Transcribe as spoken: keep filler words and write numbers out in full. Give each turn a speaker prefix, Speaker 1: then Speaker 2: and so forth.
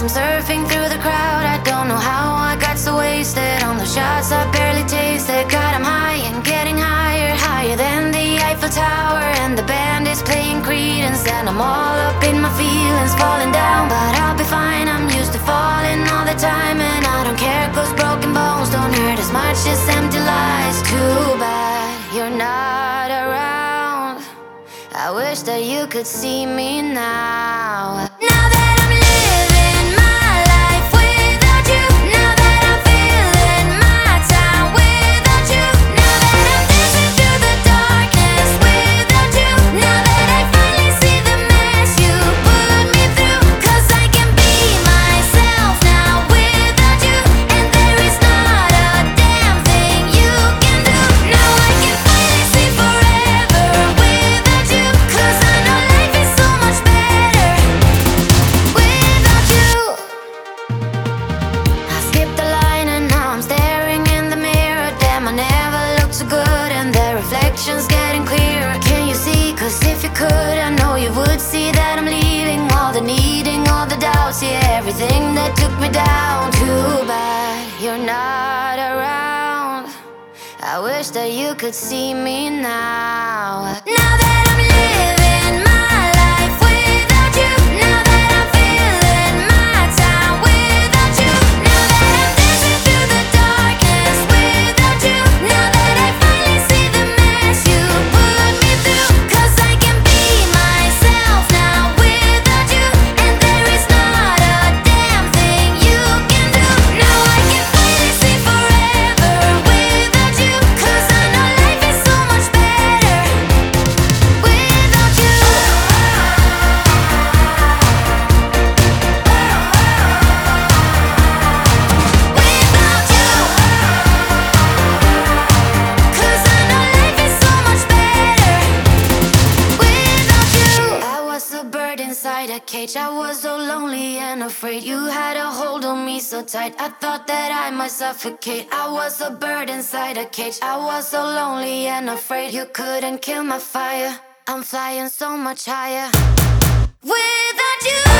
Speaker 1: I'm surfing through the crowd. I don't know how I got so wasted on the shots I barely tasted. God, I'm high and getting higher, higher than the Eiffel Tower. And the band is playing Creedence, and I'm all up in my feelings, falling down, but I'll be fine. I'm used to falling all the time, and I don't care, 'cause broken bones don't hurt as much as empty lies. Too bad you're not around. I wish that you could see me now. Now that I'm living my life without you, now that I'm filling my time without you, now that I'm dancing through the darkness without you, now that I finally see the mess you put me through. 'Cause I can be myself now without you, and there is not a damn thing you can do. Now I can finally see forever without you, 'cause I know life is so much better without you. I skipped the line and now I'm staring in the mirror. Damn, I never looked so good, and the reflection's getting clearer. Can you see? 'Cause if you could, I know you would see that I'm leaving. All the needing, all the doubts, yeah, everything that took me down. Too bad you're not around. I wish that you could see me now. Now that I'm living my life without you, now that I'm filling my time without you, now that I'm dancing through the darkness without you, now that I finally see the mess you put me through. 'Cause I can be myself now without you, and there is not a damn thing you can do. Now I can finally see forever without you, 'cause I know life is so much better without you. Without you, 'cause I know life is so much better without you. I was a bird inside a cage. I was so lonely and afraid. You had a hold on me so tight, I thought that I might suffocate. I was a bird inside a cage. I was so lonely and afraid. You couldn't kill my fire. I'm flying so much higher without you.